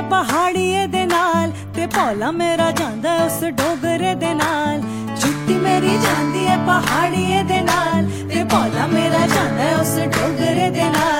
पहाड़िए दे नाल ते भोला मेरा जांदा है उस डोगरे दे नाल। छुट्टी मेरी जांदी है पहाड़िए दे नाल ते भोला मेरा जांदा है उस डोगरे दे नाल।